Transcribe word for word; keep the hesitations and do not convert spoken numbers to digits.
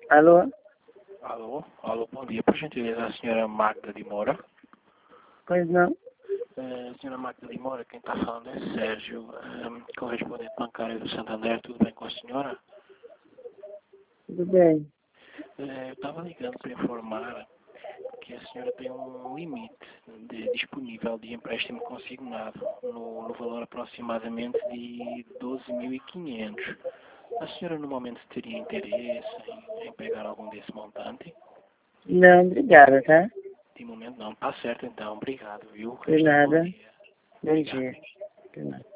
Alô? Alô? Alô, bom dia. Por gentileza, a senhora Magda de Moura. Pois não? É, a senhora Magda de Moura, quem está falando é Sérgio, é, correspondente bancário do Santander. Tudo bem com a senhora? Tudo bem. É, eu estava ligando para informar que a senhora tem um limite de, disponível de empréstimo consignado no, no valor aproximadamente de doze mil e quinhentos. A senhora no momento teria interesse em, em pegar algum desse montante? Não, obrigada, tá? De momento não. Tá certo então. Obrigado, viu? De Resta um bom nada. dia. Bom dia. De nada.